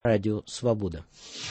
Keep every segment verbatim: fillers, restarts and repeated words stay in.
Радио Свобода.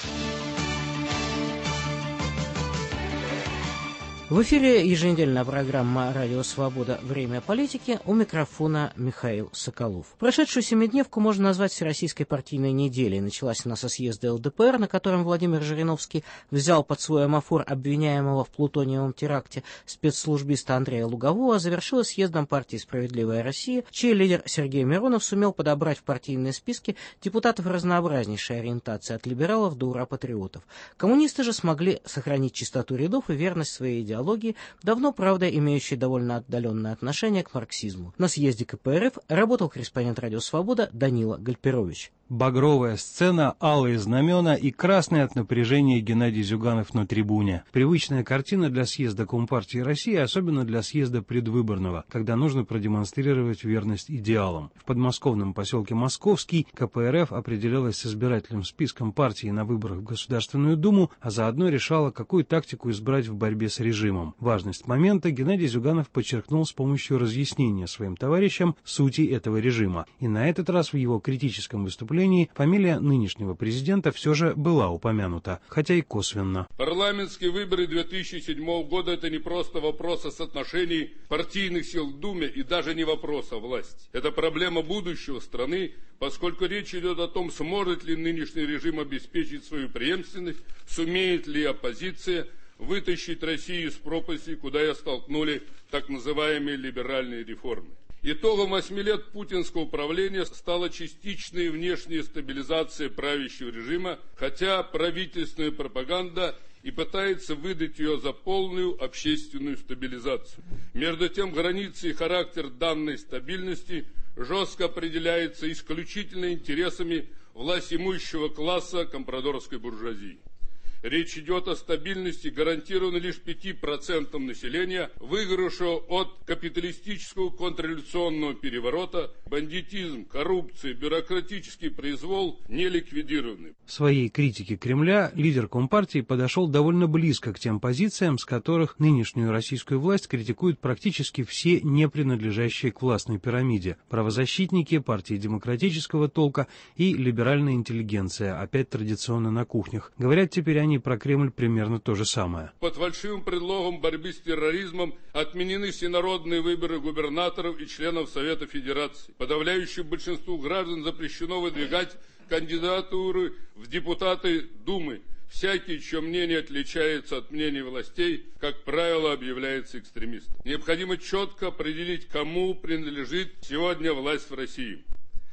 В эфире еженедельная программа «Радио Свобода. Время политики». У микрофона Михаил Соколов. Прошедшую семидневку можно назвать Всероссийской партийной неделей. Началась она со съезда эл дэ пэ эр, на котором Владимир Жириновский взял под свой амофор обвиняемого в плутониевом теракте спецслужбиста Андрея Лугового, а завершилась съездом партии «Справедливая Россия», чей лидер Сергей Миронов сумел подобрать в партийные списки депутатов разнообразнейшей ориентации, от либералов до ура-патриотов. Коммунисты же смогли сохранить чистоту рядов и верность своей идеологии, давно, правда, имеющей довольно отдаленное отношение к марксизму. На съезде ка пэ эр эф работал корреспондент «Радио Свобода» Данила Гальперович. Багровая сцена, алые знамена и красный от напряжения Геннадий Зюганов на трибуне. Привычная картина для съезда Компартии России, особенно для съезда предвыборного, когда нужно продемонстрировать верность идеалам. В подмосковном поселке Московский ка пэ эр эф определялась с избирательным списком партии на выборах в Государственную Думу, а заодно решала, какую тактику избрать в борьбе с режимом. Важность момента Геннадий Зюганов подчеркнул с помощью разъяснения своим товарищам сути этого режима. И на этот раз в его критическом выступлении фамилия нынешнего президента все же была упомянута, хотя и косвенно. Парламентские выборы две тысячи седьмого года – это не просто вопрос о соотношении партийных сил в Думе и даже не вопрос о власти. Это проблема будущего страны, поскольку речь идет о том, сможет ли нынешний режим обеспечить свою преемственность, сумеет ли оппозиция вытащить Россию из пропасти, куда ее столкнули так называемые либеральные реформы. Итогом восьми лет путинского правления стала частичная внешняя стабилизация правящего режима, хотя правительственная пропаганда и пытается выдать ее за полную общественную стабилизацию. Между тем, границы и характер данной стабильности жестко определяются исключительно интересами властимущего класса компрадорской буржуазии. Речь идет о стабильности, гарантированной лишь пяти процентам населения, выигравшего от капиталистического контрреволюционного переворота. Бандитизм, коррупция, бюрократический произвол не ликвидированы. В своей критике Кремля лидер Компартии подошел довольно близко к тем позициям, с которых нынешнюю российскую власть критикуют практически все не принадлежащие к властной пирамиде: правозащитники, партии демократического толка и либеральная интеллигенция, опять традиционно на кухнях. Говорят теперь они про Кремль примерно то же самое. Под фальшивым предлогом борьбы с терроризмом отменены всенародные выборы губернаторов и членов Совета Федерации. Подавляющему большинству граждан запрещено выдвигать кандидатуры в депутаты Думы. Всякий, чье мнение отличается от мнений властей, как правило, объявляется экстремистом. Необходимо четко определить, кому принадлежит сегодня власть в России.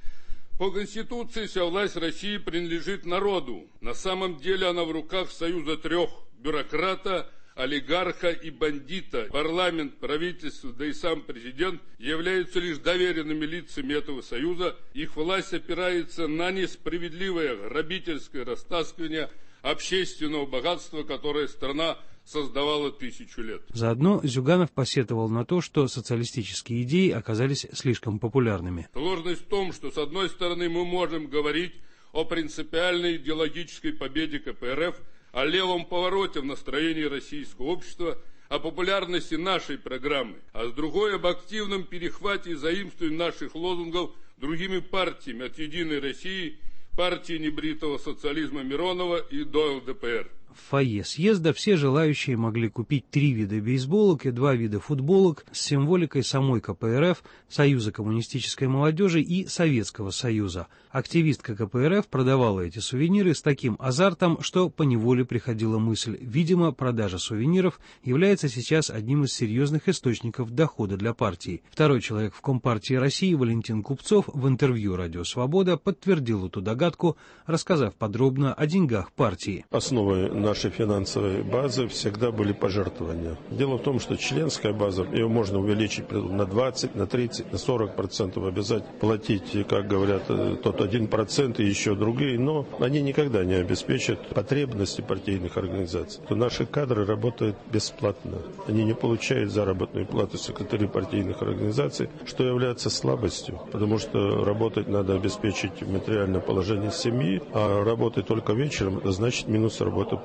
По Конституции вся власть России принадлежит народу. На самом деле она в руках союза трех: бюрократа, олигарха и бандита. Парламент, правительство, да и сам президент являются лишь доверенными лицами этого союза. Их власть опирается на несправедливое грабительское растаскивание общественного богатства, которое страна создавала тысячу лет. Заодно Зюганов посетовал на то, что социалистические идеи оказались слишком популярными. Сложность в том, что с одной стороны мы можем говорить о принципиальной идеологической победе ка пэ эр эф, о левом повороте в настроении российского общества, о популярности нашей программы, а с другой об активном перехвате и заимствовании наших лозунгов другими партиями, от «Единой России», партии небритого социализма Миронова и до эл дэ пэ эр. В фойе съезда все желающие могли купить три вида бейсболок и два вида футболок с символикой самой ка пэ эр эф, Союза коммунистической молодежи и Советского Союза. Активистка ка пэ эр эф продавала эти сувениры с таким азартом, что поневоле приходила мысль: видимо, продажа сувениров является сейчас одним из серьезных источников дохода для партии. Второй человек в Компартии России, Валентин Купцов, в интервью «Радио Свобода» подтвердил эту догадку, рассказав подробно о деньгах партии. Основой нашей финансовой базы всегда были пожертвования. Дело в том, что членская база, ее можно увеличить на двадцать, на тридцать, на сорок процентов, обязать платить, как говорят, тот один процент и еще другие, но они никогда не обеспечат потребности партийных организаций. То наши кадры работают бесплатно. Они не получают заработную плату секретарей партийных организаций, что является слабостью, потому что работать надо обеспечить материальное положение семьи, а работать только вечером, это значит минус работы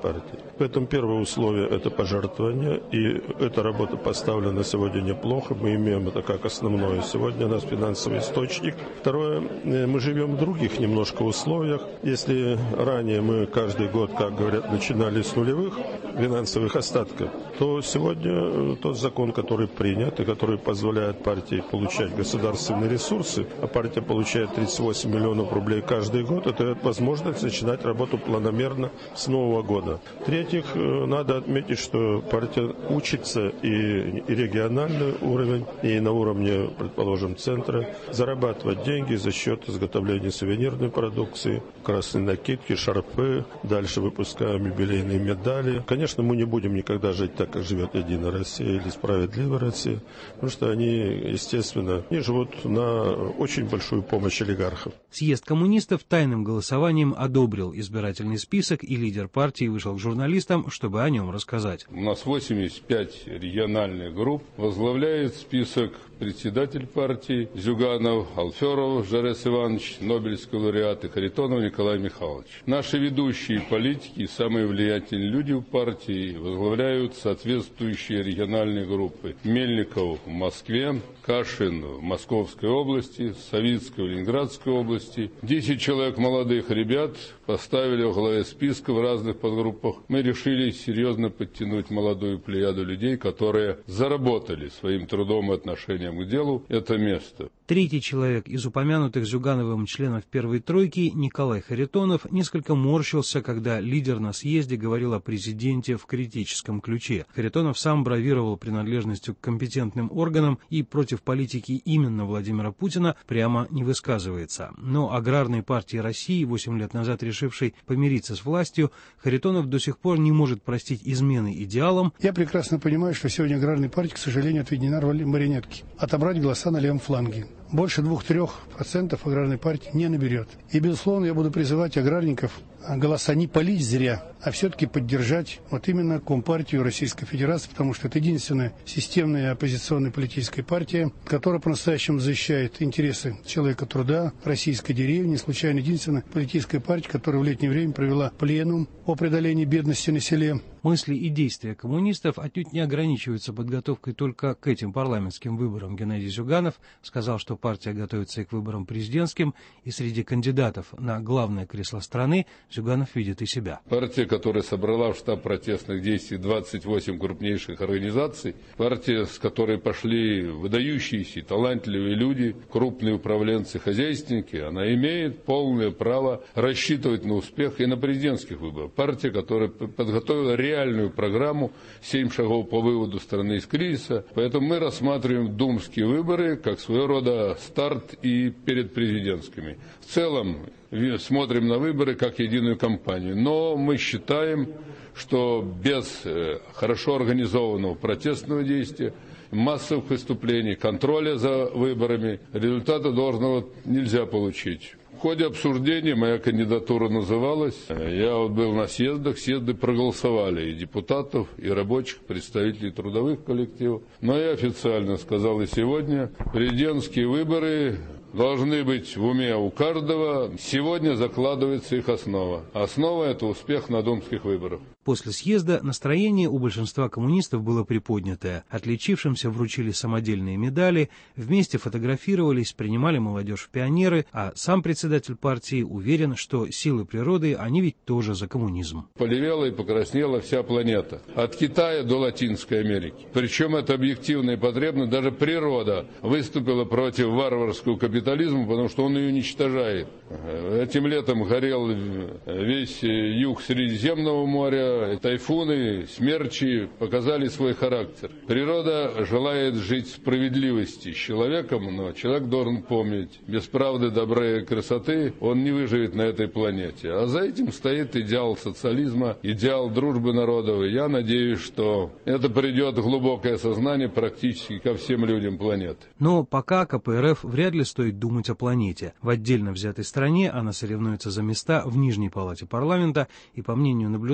партии. Поэтому первое условие – это пожертвование, и эта работа поставлена сегодня неплохо, мы имеем это как основное сегодня, у нас финансовый источник. Второе, мы живем в других немножко условиях. Если ранее мы каждый год, как говорят, начинали с нулевых финансовых остатков, то сегодня тот закон, который принят и который позволяет партии получать государственные ресурсы, а партия получает тридцать восемь миллионов рублей каждый год, это дает возможность начинать работу планомерно с нового года. В-третьих, надо отметить, что партия учится и, и региональный уровень, и на уровне, предположим, центра, зарабатывать деньги за счет изготовления сувенирной продукции, красные накидки, шарфы, дальше выпускаем юбилейные медали. Конечно, мы не будем никогда жить так, как живет Единая Россия или Справедливая Россия, потому что они, естественно, они живут на очень большую помощь олигархов. Съезд коммунистов тайным голосованием одобрил избирательный список, и лидер партии вышел к журналистам, чтобы о нем рассказать. У нас восемьдесят пять региональных групп. Возглавляет список председатель партии Зюганов, Алферов Жарес Иванович, Нобелевский лауреат, и Харитонов Николай Михайлович. Наши ведущие политики и самые влиятельные люди в партии возглавляют соответствующие региональные группы. Мельников в Москве, Кашин в Московской области, Савицкой в Ленинградской области. Десять человек молодых ребят поставили во главе списка в разных подгруппах. Мы решили серьезно подтянуть молодую плеяду людей, которые заработали своим трудом и отношением к делу это место. Третий человек из упомянутых Зюгановым членов первой тройки, Николай Харитонов, несколько морщился, когда лидер на съезде говорил о президенте в критическом ключе. Харитонов сам бравировал принадлежностью к компетентным органам и против политики именно Владимира Путина прямо не высказывается. Но аграрной партии России, восемь лет назад решившей помириться с властью, Харитонов до сих пор не может простить измены идеалам. Я прекрасно понимаю, что сегодня аграрная партия, к сожалению, отведена роль марионетки. Отобрать голоса на левом фланге. Больше двух-трех процентов аграрной партии не наберет. И, безусловно, я буду призывать аграрников голоса не палить зря, а все-таки поддержать вот именно Компартию Российской Федерации, потому что это единственная системная оппозиционная политическая партия, которая по-настоящему защищает интересы человека труда, российской деревни, не случайно единственная политическая партия, которая в летнее время провела пленум о преодолении бедности на селе. Мысли и действия коммунистов отнюдь не ограничиваются подготовкой только к этим парламентским выборам. Геннадий Зюганов сказал, что партия готовится и к выборам президентским, и среди кандидатов на главное кресло страны Зюганов видит и себя. Партия, которая собрала в штаб протестных действий двадцать восемь крупнейших организаций, партия, с которой пошли выдающиеся и талантливые люди, крупные управленцы, хозяйственники, она имеет полное право рассчитывать на успех и на президентских выборах. Партия, которая подготовила реальную программу «Семь шагов по выводу страны из кризиса». Поэтому мы рассматриваем думские выборы как своего рода старт и перед президентскими. В целом смотрим на выборы как единую кампанию. Но мы считаем, что без хорошо организованного протестного действия, массовых выступлений, контроля за выборами результата должного нельзя получить. В ходе обсуждения моя кандидатура называлась. Я вот был на съездах, съезды проголосовали и депутатов, и рабочих, представителей трудовых коллективов. Но я официально сказал и сегодня, президентские выборы должны быть в уме у каждого. Сегодня закладывается их основа. Основа – это успех на думских выборах. После съезда настроение у большинства коммунистов было приподнятое. Отличившимся вручили самодельные медали, вместе фотографировались, принимали молодежь в пионеры, а сам председатель партии уверен, что силы природы, они ведь тоже за коммунизм. Полевела и покраснела вся планета. От Китая до Латинской Америки. Причем это объективно и потребно. Даже природа выступила против варварского капитализма, потому что он ее уничтожает. Этим летом горел весь юг Средиземного моря. Тайфуны, смерчи показали свой характер. Природа желает жить в справедливости с человеком, но человек должен помнить, без правды, добра и красоты он не выживет на этой планете. А за этим стоит идеал социализма, идеал дружбы народов. И я надеюсь, что это придет глубокое сознание практически ко всем людям планеты. Но пока ка пэ эр эф вряд ли стоит думать о планете. В отдельно взятой стране она соревнуется за места в Нижней палате парламента и, по мнению наблюдателей,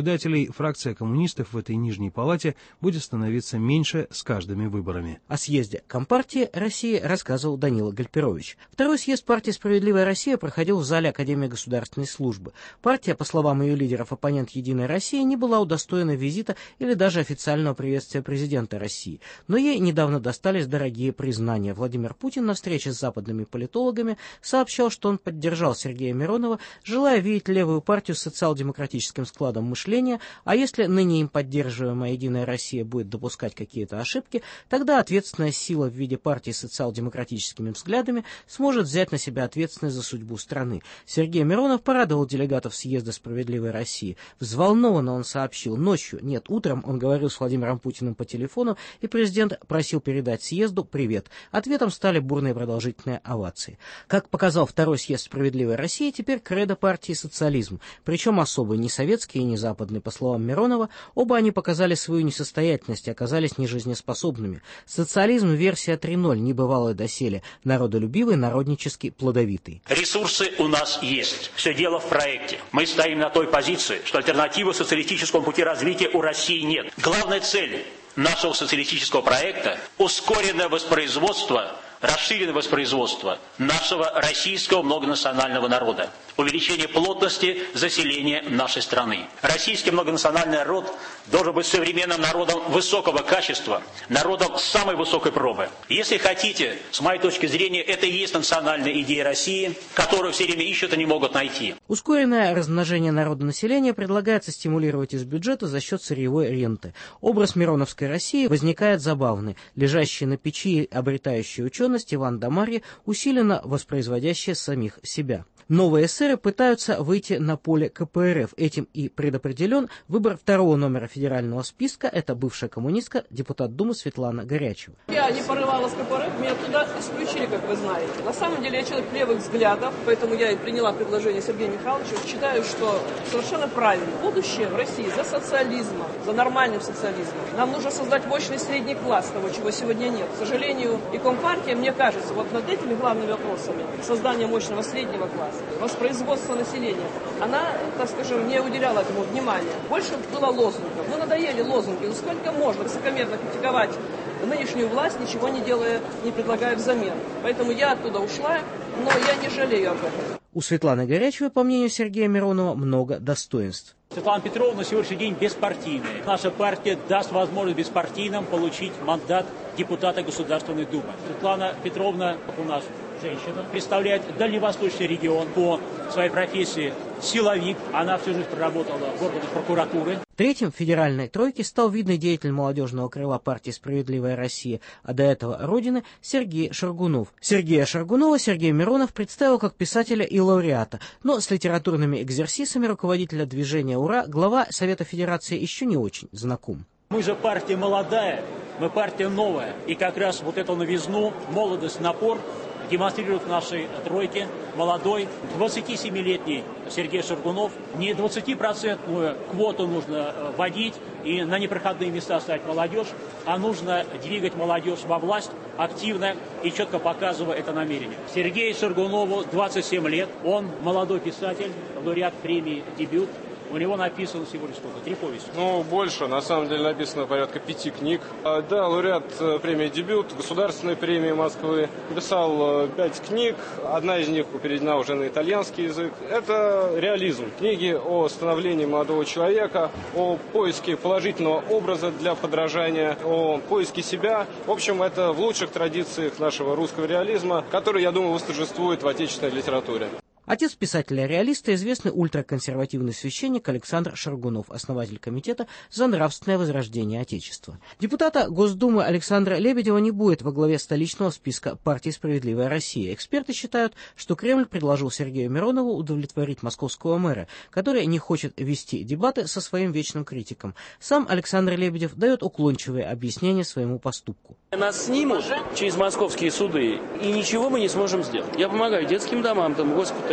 и фракция коммунистов в этой нижней палате будет становиться меньше с каждыми выборами. О съезде Компартии России рассказывал Данила Гальперович. Второй съезд партии «Справедливая Россия» проходил в зале Академии государственной службы. Партия, по словам ее лидеров, оппонент «Единой России», не была удостоена визита или даже официального приветствия президента России. Но ей недавно достались дорогие признания. Владимир Путин на встрече с западными политологами сообщал, что он поддержал Сергея Миронова, желая видеть левую партию с социал-демократическим складом мышления, а если ныне им поддерживаемая «Единая Россия» будет допускать какие-то ошибки, тогда ответственная сила в виде партии с социал-демократическими взглядами сможет взять на себя ответственность за судьбу страны. Сергей Миронов порадовал делегатов съезда «Справедливой России». Взволнованно он сообщил: ночью, нет, утром он говорил с Владимиром Путиным по телефону, и президент просил передать съезду привет. Ответом стали бурные продолжительные овации. Как показал второй съезд «Справедливой России», теперь кредо партии социализм, причем особый, не советский и не западный. По словам Миронова, оба они показали свою несостоятельность и оказались нежизнеспособными. Социализм версия три ноль, небывалый доселе, народолюбивый, народнический, плодовитый. Ресурсы у нас есть. Все дело в проекте. Мы стоим на той позиции, что альтернативы социалистическому пути развития у России нет. Главная цель нашего социалистического проекта – ускоренное воспроизводство, расширенное воспроизводство нашего российского многонационального народа, увеличение плотности заселения нашей страны. Российский многонациональный народ должен быть современным народом высокого качества, народом самой высокой пробы. Если хотите, с моей точки зрения, это и есть национальная идея России, которую все время ищут и не могут найти. Ускоренное размножение народонаселения предлагается стимулировать из бюджета за счет сырьевой ренты. Образ мироновской России возникает забавный. Лежащий на печи, обретающий ученость Иван да Марья, усиленно воспроизводящий самих себя. Новые эсеры пытаются выйти на поле ка пэ эр эф. Этим и предопределен выбор второго номера федерального списка. Это бывшая коммунистка, депутат Думы Светлана Горячева. Я не порывалась ка пэ эр эф, меня туда исключили, как вы знаете. На самом деле я человек левых взглядов, поэтому я и приняла предложение Сергея Михайловича. Считаю, что совершенно правильно. Будущее в России за социализмом, за нормальным социализмом. Нам нужно создать мощный средний класс, того, чего сегодня нет. К сожалению, и Компартия, мне кажется, вот над этими главными вопросами создания мощного среднего класса, воспроизводство населения, она, так скажем, не уделяла этому внимания. Больше было лозунгов. Ну, надоели лозунги. Ну, сколько можно высокомерно критиковать нынешнюю власть, ничего не делая, не предлагая взамен. Поэтому я оттуда ушла, но я не жалею об этом. У Светланы Горячевой, по мнению Сергея Миронова, много достоинств. Светлана Петровна на сегодняшний день беспартийная. Наша партия даст возможность беспартийным получить мандат депутата Государственной Думы. Светлана Петровна у нас женщина, представляет дальневосточный регион по своей профессии силовик. Она всю жизнь проработала в органах прокуратуры. Третьим в федеральной тройке стал видный деятель молодежного крыла партии «Справедливая Россия», а до этого Родины Сергей Шаргунов. Сергея Шаргунова Сергей Миронов представил как писателя и лауреата, но с литературными экзерсисами руководителя движения «Ура» глава Совета Федерации еще не очень знаком. Мы же партия молодая, мы партия новая, и как раз вот эту новизну, молодость, напор демонстрирует в нашей тройке молодой двадцатисемилетний Сергей Шаргунов. Не двадцатипроцентную квоту нужно вводить и на непроходные места ставить молодежь, а нужно двигать молодежь во власть активно и четко показывая это намерение. Сергею Шаргунову двадцать семь лет, он молодой писатель, лауреат премии «Дебют». У него написано всего лишь сколько? Три повести? Ну, больше. На самом деле написано порядка пяти книг. Да, лауреат премии «Дебют», Государственной премии Москвы. Написал пять книг. Одна из них переведена уже на итальянский язык. Это реализм. Книги о становлении молодого человека, о поиске положительного образа для подражания, о поиске себя. В общем, это в лучших традициях нашего русского реализма, который, я думаю, восторжествует в отечественной литературе. Отец писателя-реалиста, известный ультраконсервативный священник Александр Шаргунов, основатель комитета за нравственное возрождение Отечества. Депутата Госдумы Александра Лебедева не будет во главе столичного списка партии «Справедливая Россия». Эксперты считают, что Кремль предложил Сергею Миронову удовлетворить московского мэра, который не хочет вести дебаты со своим вечным критиком. Сам Александр Лебедев дает уклончивые объяснения своему поступку. Нас снимут через московские суды, и ничего мы не сможем сделать. Я помогаю детским домам, там, госпиталям.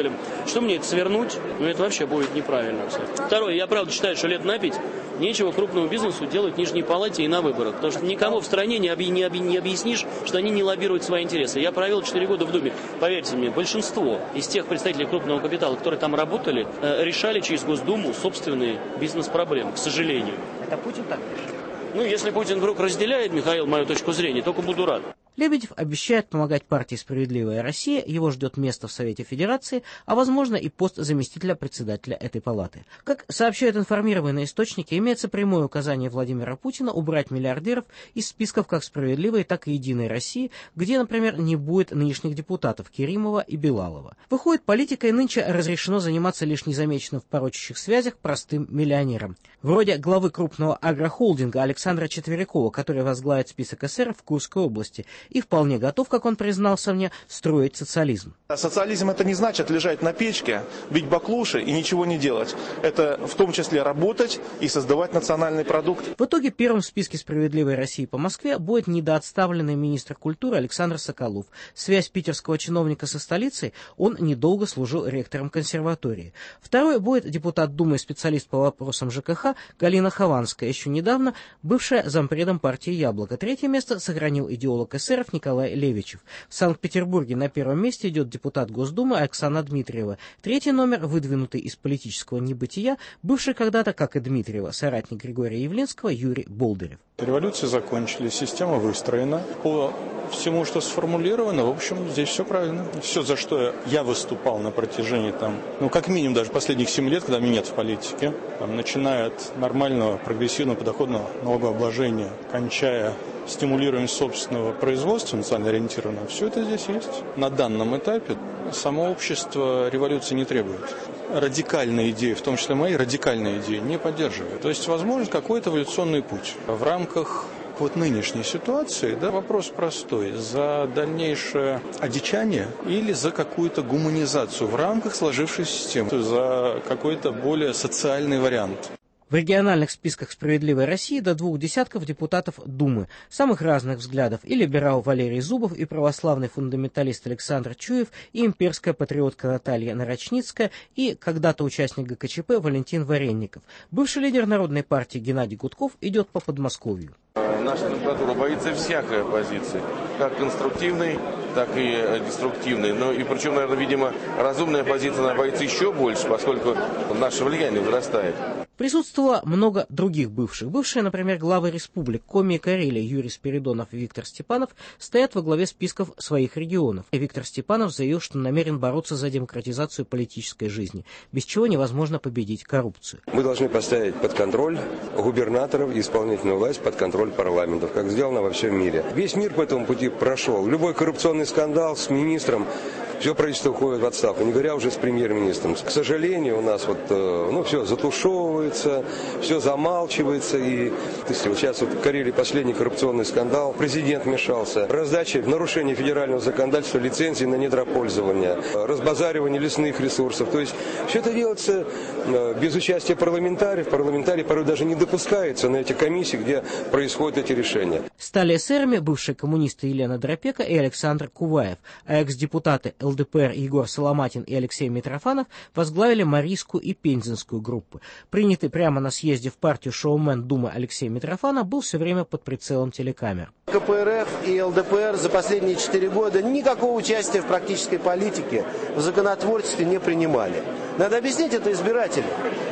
Гоголем. Что мне это свернуть? Ну, это вообще будет неправильно. Второе, я правда считаю, что лет на пять нечего крупному бизнесу делать в Нижней Палате и на выборах. Потому что никому в стране не, объ... не, объ... не объяснишь, что они не лоббируют свои интересы. Я провел четыре года в Думе. Поверьте мне, большинство из тех представителей крупного капитала, которые там работали, решали через Госдуму собственные бизнес-проблемы, к сожалению. Это Путин так решил? Ну, если Путин вдруг разделяет, Михаил, мою точку зрения, только буду рад. Лебедев обещает помогать партии «Справедливая Россия», его ждет место в Совете Федерации, а возможно и пост заместителя председателя этой палаты. Как сообщают информированные источники, имеется прямое указание Владимира Путина убрать миллиардеров из списков как «Справедливой», так и «Единой России», где, например, не будет нынешних депутатов Керимова и Билалова. Выходит, политикой нынче разрешено заниматься лишь незамеченным в порочащих связях простым миллионерам. Вроде главы крупного агрохолдинга Александра Четверякова, который возглавит список эсеров в Курской области, и вполне готов, как он признался мне, строить социализм. Социализм — это не значит лежать на печке, бить баклуши и ничего не делать. Это в том числе работать и создавать национальный продукт. В итоге первым в списке «Справедливой России» по Москве будет недоотставленный министр культуры Александр Соколов. Связь питерского чиновника со столицей, он недолго служил ректором консерватории. Второй будет депутат Думы и специалист по вопросам ЖКХ Галина Хованская, еще недавно бывшая зампредом партии «Яблоко». Третье место сохранил идеолог эсеров Николай Левичев. В Санкт-Петербурге на первом месте идет депутат Госдумы Оксана Дмитриева. Третий номер, выдвинутый из политического небытия, бывший когда-то, как и Дмитриева, соратник Григория Явленского Юрий Болдырев. Революции закончились, система выстроена. По всему, что сформулировано, в общем, здесь все правильно. Все, за что я выступал на протяжении, там, ну, как минимум, даже последних семи лет, когда меня нет в политике, там, начиная от нормального, прогрессивного, подоходного налогообложения, кончая стимулируем собственного производства, национально ориентированного, все это здесь есть. На данном этапе само общество революции не требует. Радикальные идеи, в том числе мои радикальные идеи, не поддерживают. То есть, возможно, какой-то эволюционный путь. В рамках вот нынешней ситуации, да, вопрос простой. За дальнейшее одичание или за какую-то гуманизацию в рамках сложившейся системы, за какой-то более социальный вариант. В региональных списках «Справедливой России» до двух десятков депутатов Думы, самых разных взглядов, и либерал Валерий Зубов, и православный фундаменталист Александр Чуев, и имперская патриотка Наталья Нарочницкая, и когда-то участник ГКЧП Валентин Варенников. Бывший лидер Народной партии Геннадий Гудков идет по Подмосковью. Наша номенклатура боится всякой оппозиции, как конструктивной, так и деструктивной. Но и причем, наверное, видимо, разумная оппозиция она боится еще больше, поскольку наше влияние возрастает. Присутствовало много других бывших. Бывшие, например, главы республик Коми и Карелия Юрий Спиридонов и Виктор Степанов стоят во главе списков своих регионов. И Виктор Степанов заявил, что намерен бороться за демократизацию политической жизни, без чего невозможно победить коррупцию. Мы должны поставить под контроль губернаторов и исполнительную власть, под контроль парламентов, как сделано во всем мире. Весь мир по этому пути прошел. Любой коррупционный скандал с министром, все правительство уходит в отставку, не говоря уже с премьер-министром. К сожалению, у нас вот, ну, все затушевывается, все замалчивается. И если вот сейчас вот в Карелии последний коррупционный скандал, президент вмешался, раздача в нарушение федерального законодательства лицензий на недропользование, разбазаривание лесных ресурсов. То есть все это делается без участия парламентариев. Парламентарии порой даже не допускаются на эти комиссии, где происходят эти решения. Стали эсерами бывшие коммунисты Елена Дропека и Александр Куваев, а экс-депутаты эл дэ пэ эр Егор Соломатин и Алексей Митрофанов возглавили Марийскую и Пензенскую группы. Принятый прямо на съезде в партию шоумен Думы Алексей Митрофанов был все время под прицелом телекамер. ка пэ эр эф и эл дэ пэ эр за последние четыре года никакого участия в практической политике, в законотворчестве не принимали. Надо объяснить это избирателям,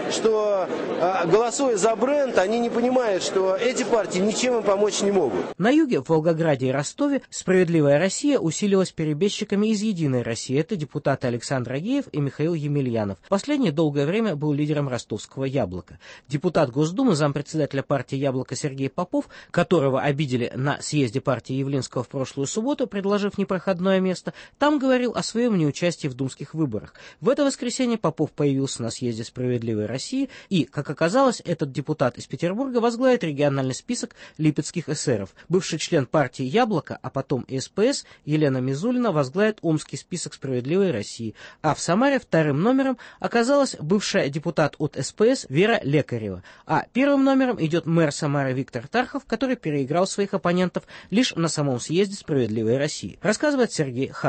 что голосуя за бренд, они не понимают, что эти партии ничем им помочь не могут. На юге, в Волгограде и Ростове, «Справедливая Россия» усилилась перебежчиками из «Единой России». Это депутаты Александр Агеев и Михаил Емельянов. Последний долгое время был лидером ростовского «Яблока». Депутат Госдумы, зампредседателя партии «Яблоко» Сергей Попов, которого обидели на съезде партии Явлинского в прошлую субботу, предложив непроходное место, там говорил о своем неучастии в думских выборах. В это воскресенье Попов появился на съезде «Справедливой России» и, как оказалось, этот депутат из Петербурга возглавит региональный список липецких эсеров. Бывший член партии «Яблоко», а потом и эс пэ эс Елена Мизулина возглавит омский список «Справедливой России». А в Самаре вторым номером оказалась бывшая депутат от эс пэ эс Вера Лекарева. А первым номером идет мэр Самары Виктор Тархов, который переиграл своих оппонентов лишь на самом съезде «Справедливой России». Рассказывает Сергей Хазов.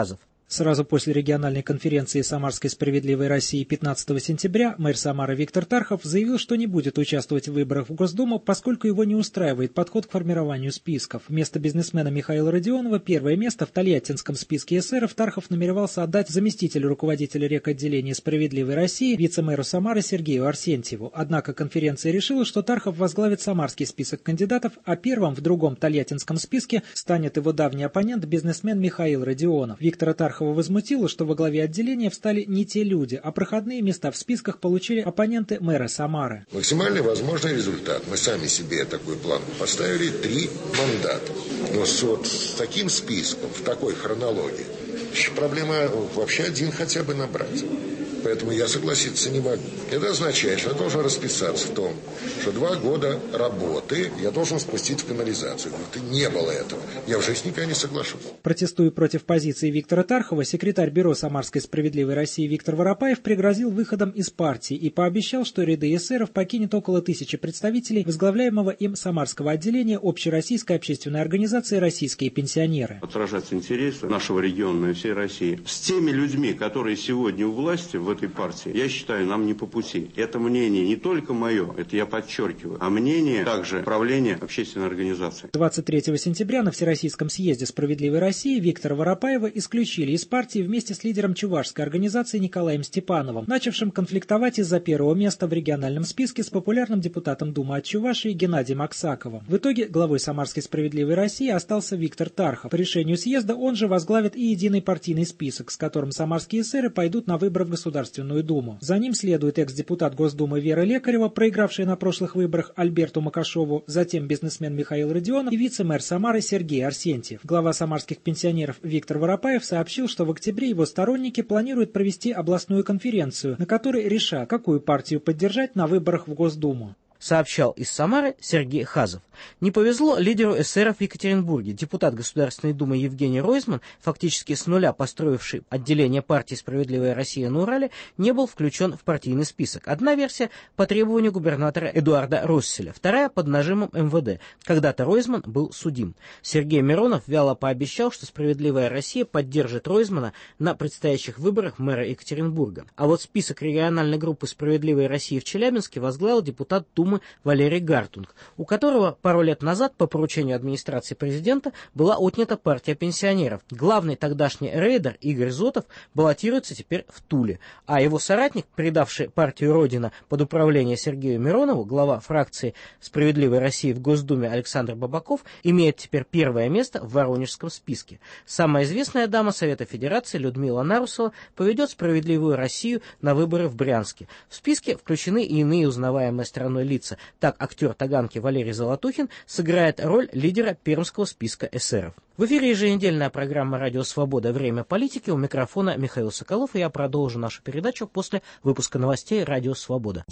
Сразу после региональной конференции Самарской справедливой России пятнадцатого сентября мэр Самары Виктор Тархов заявил, что не будет участвовать в выборах в Госдуму, поскольку его не устраивает подход к формированию списков. Вместо бизнесмена Михаила Родионова первое место в Тольяттинском списке эсеров Тархов намеревался отдать заместителю руководителя рекотделения «Справедливой России» вице-мэру Самары Сергею Арсентьеву. Однако конференция решила, что Тархов возглавит самарский список кандидатов, а первым в другом Тольяттинском списке станет его давний оппонент бизнесмен Михаил Родионов. Виктора Тархова возмутило, что во главе отделения встали не те люди, а проходные места в списках получили оппоненты мэра Самары. Максимальный возможный результат. Мы сами себе такую планку поставили. Три мандата. Но с, вот, с таким списком, в такой хронологии, проблема вообще один хотя бы набрать. Поэтому я согласиться не могу. Это означает, что я должен расписаться в том, что два года работы я должен спустить в канализацию. Это не было этого. Я в жизни никогда не соглашусь. Протестуя против позиции Виктора Тархова, секретарь бюро Самарской справедливой России Виктор Воропаев пригрозил выходом из партии и пообещал, что ряды эсеров покинет около тысячи представителей возглавляемого им самарского отделения Общероссийской общественной организации «Российские пенсионеры». Отражать интересы нашего региона и всей России с теми людьми, которые сегодня у власти в этой партии, я считаю, нам не по пути. Это мнение не только мое, это я подчеркиваю, а мнение также правления общественной организации. двадцать третьего сентября на Всероссийском съезде «Справедливой России» Виктора Воропаева исключили из партии вместе с лидером чувашской организации Николаем Степановым, начавшим конфликтовать из-за первого места в региональном списке с популярным депутатом Думы от Чувашии Геннадием Аксаковым. В итоге главой Самарской справедливой России остался Виктор Тархов. По решению съезда он же возглавит и единый партийный список, с которым самарские эсеры пойдут на выборы в Государственную Думу. За ним следует экс-депутат Госдумы Вера Лекарева, проигравшая на прошлых выборах Альберту Макашову, затем бизнесмен Михаил Родионов и вице-мэр Самары Сергей Арсентьев. Глава самарских пенсионеров Виктор Воропаев сообщил, что в октябре его сторонники планируют провести областную конференцию, на которой решат, какую партию поддержать на выборах в Госдуму. Сообщал из Самары Сергей Хазов. Не повезло лидеру эсеров в Екатеринбурге. Депутат Государственной Думы Евгений Ройзман, фактически с нуля построивший отделение партии «Справедливая Россия» на Урале, не был включен в партийный список. Одна версия по требованию губернатора Эдуарда Росселя, вторая под нажимом эм вэ дэ. Когда-то Ройзман был судим. Сергей Миронов вяло пообещал, что «Справедливая Россия» поддержит Ройзмана на предстоящих выборах мэра Екатеринбурга. А вот список региональной группы «Справедливой России» в Челябинске возглавил депутат Думы Валерий Гартунг, у которого пару лет назад по поручению администрации президента была отнята партия пенсионеров. Главный тогдашний рейдер Игорь Зотов баллотируется теперь в Туле, а его соратник, предавший партию Родина под управление Сергею Миронову, глава фракции «Справедливой России» в Госдуме Александр Бабаков, имеет теперь первое место в воронежском списке. Самая известная дама Совета Федерации Людмила Нарусова поведет «Справедливую Россию» на выборы в Брянске. В списке включены и иные узнаваемые страной лица. Так, актер Таганки Валерий Золотухин сыграет роль лидера пермского списка эсеров. В эфире еженедельная программа «Радио Свобода. Время политики». У микрофона Михаил Соколов, и я продолжу нашу передачу после выпуска новостей «Радио Свобода».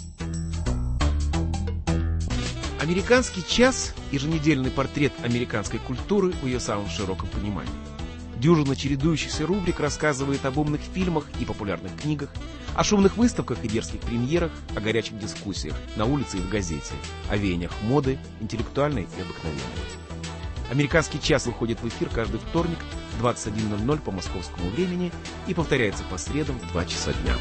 «Американский час» – еженедельный портрет американской культуры в ее самом широком понимании. Дюжина чередующихся рубрик рассказывает об умных фильмах и популярных книгах, о шумных выставках и дерзких премьерах, о горячих дискуссиях на улице и в газете, о веяниях моды, интеллектуальной и обыкновенной. «Американский час» выходит в эфир каждый вторник в двадцать один ноль ноль по московскому времени и повторяется по средам в два часа дня.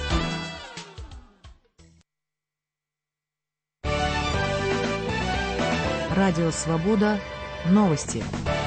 Радио Свобода. Новости.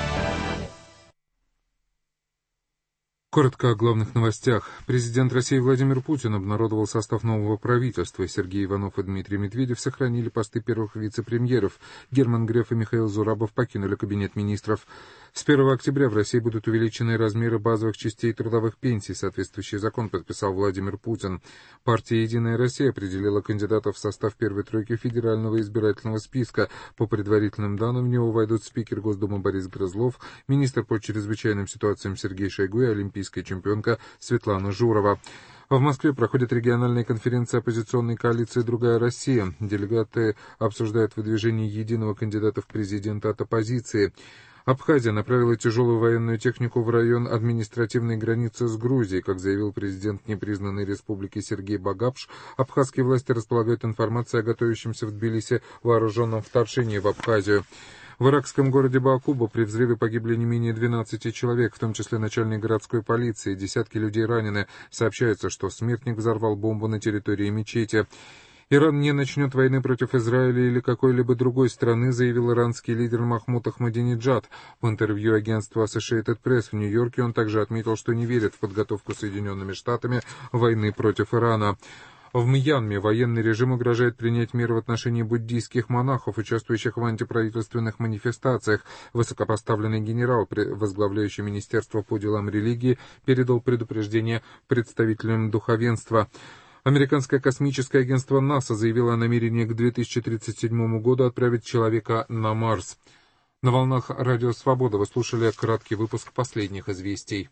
Коротко о главных новостях. Президент России Владимир Путин обнародовал состав нового правительства. Сергей Иванов и Дмитрий Медведев сохранили посты первых вице-премьеров. Герман Греф и Михаил Зурабов покинули кабинет министров. С первого октября в России будут увеличены размеры базовых частей трудовых пенсий. Соответствующий закон подписал Владимир Путин. Партия «Единая Россия» определила кандидатов в состав первой тройки федерального избирательного списка. По предварительным данным, в него войдут спикер Госдумы Борис Грызлов, министр по чрезвычайным ситуациям Сергей Шойгу и олимпийская чемпионка Светлана Журова. В Москве проходит региональная конференция оппозиционной коалиции «Другая Россия». Делегаты обсуждают выдвижение единого кандидата в президенты от оппозиции. Абхазия направила тяжелую военную технику в район административной границы с Грузией. Как заявил президент непризнанной республики Сергей Багапш, абхазские власти располагают информацией о готовящемся в Тбилиси вооруженном вторжении в Абхазию. В иракском городе Баакуба при взрыве погибли не менее двенадцати человек, в том числе начальник городской полиции. Десятки людей ранены. Сообщается, что смертник взорвал бомбу на территории мечети. Иран не начнет войны против Израиля или какой-либо другой страны, заявил иранский лидер Махмуд Ахмадинеджад. В интервью агентству Associated Press в Нью-Йорке он также отметил, что не верит в подготовку Соединенными Штатами войны против Ирана. В Мьянме военный режим угрожает принять меры в отношении буддийских монахов, участвующих в антиправительственных манифестациях. Высокопоставленный генерал, возглавляющий Министерство по делам религии, передал предупреждение представителям духовенства. Американское космическое агентство НАСА заявило о намерении к две тысячи тридцать седьмому году отправить человека на Марс. На волнах Радио Свобода вы слушали краткий выпуск последних известий.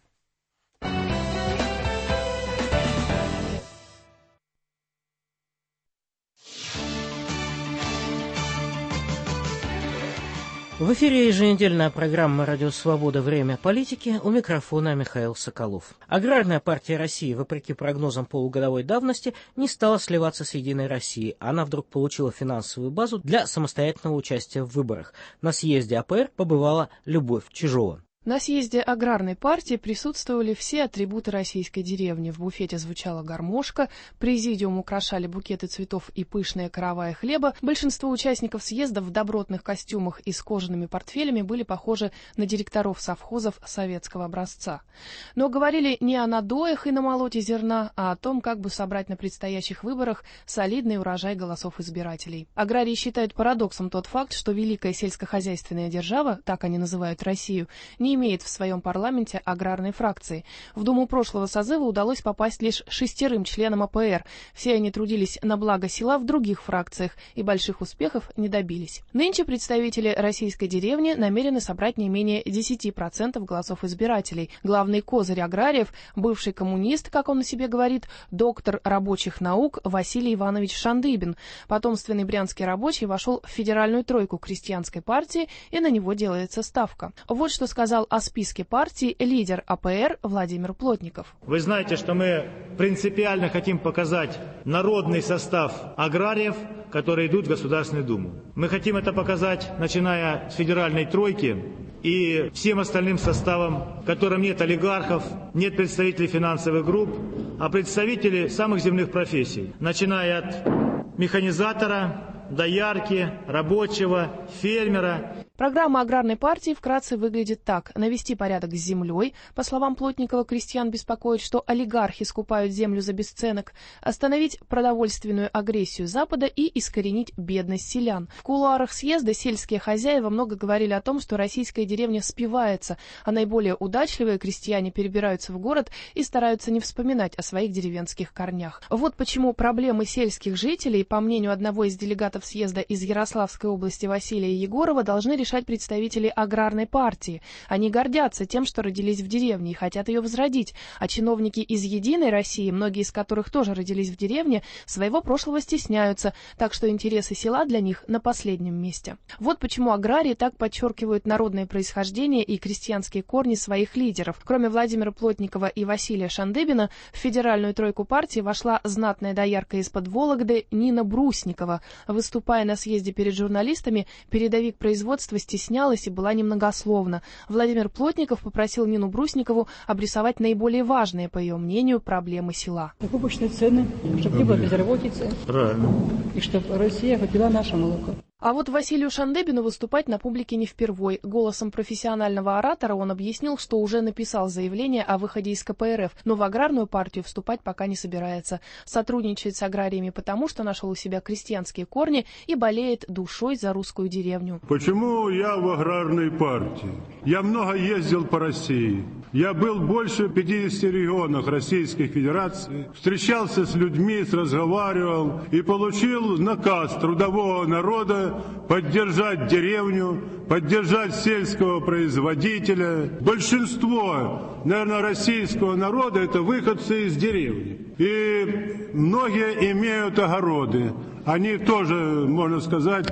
В эфире еженедельная программа «Радио Свобода. Время политики», у микрофона Михаил Соколов. Аграрная партия России, вопреки прогнозам полугодовой давности, не стала сливаться с Единой Россией. Она вдруг получила финансовую базу для самостоятельного участия в выборах. На съезде А П Р побывала Любовь Чижова. На съезде аграрной партии присутствовали все атрибуты российской деревни. В буфете звучала гармошка, президиум украшали букеты цветов и пышная каравая хлеба. Большинство участников съезда в добротных костюмах и с кожаными портфелями были похожи на директоров совхозов советского образца. Но говорили не о надоях и намолоте зерна, а о том, как бы собрать на предстоящих выборах солидный урожай голосов избирателей. Аграрии считают парадоксом тот факт, что великая сельскохозяйственная держава, так они называют Россию, не имеет в своем парламенте аграрной фракции. В Думу прошлого созыва удалось попасть лишь шестерым членам А П Р. Все они трудились на благо села в других фракциях и больших успехов не добились. Нынче представители российской деревни намерены собрать не менее десяти процентов голосов избирателей. Главный козырь аграриев, бывший коммунист, как он о себе говорит, доктор рабочих наук Василий Иванович Шандыбин. Потомственный брянский рабочий вошел в федеральную тройку крестьянской партии, и на него делается ставка. Вот что сказал о списке партии лидер А П Р Владимир Плотников. Вы знаете, что мы принципиально хотим показать народный состав аграриев, которые идут в Государственную Думу. Мы хотим это показать, начиная с федеральной тройки и всем остальным составом, в котором нет олигархов, нет представителей финансовых групп, а представители самых земных профессий, начиная от механизатора, доярки, рабочего, фермера. Программа аграрной партии вкратце выглядит так. Навести порядок с землей. По словам Плотникова, крестьян беспокоит, что олигархи скупают землю за бесценок. Остановить продовольственную агрессию Запада и искоренить бедность селян. В кулуарах съезда сельские хозяева много говорили о том, что российская деревня спивается, а наиболее удачливые крестьяне перебираются в город и стараются не вспоминать о своих деревенских корнях. Вот почему проблемы сельских жителей, по мнению одного из делегатов съезда из Ярославской области Василия Егорова, должны решать представители аграрной партии. Они гордятся тем, что родились в деревне и хотят ее возродить, а чиновники из «Единой России», многие из которых тоже родились в деревне, своего прошлого стесняются, так что интересы села для них на последнем месте. Вот почему аграрии так подчеркивают народное происхождение и крестьянские корни своих лидеров. Кроме Владимира Плотникова и Василия Шандыбина, в федеральную тройку партии вошла знатная доярка из-под Вологды Нина Брусникова. Выступая на съезде перед журналистами, передовик производства стеснялась и была немногословна. Владимир Плотников попросил Нину Брусникову обрисовать наиболее важные, по ее мнению, проблемы села. Закупочные цены, чтобы не было безработицы. Правильно. И чтобы Россия купила наше молоко. А вот Василию Шандыбину выступать на публике не впервой. Голосом профессионального оратора он объяснил, что уже написал заявление о выходе из Ка Пэ Эр Эф, но в аграрную партию вступать пока не собирается. Сотрудничает с аграриями потому, что нашел у себя крестьянские корни и болеет душой за русскую деревню. Почему я в аграрной партии? Я много ездил по России. Я был больше в пятидесяти регионах Российской Федерации, встречался с людьми, разговаривал и получил наказ трудового народа поддержать деревню, поддержать сельского производителя. Большинство, наверное, российского народа – это выходцы из деревни. И многие имеют огороды. Они тоже, можно сказать,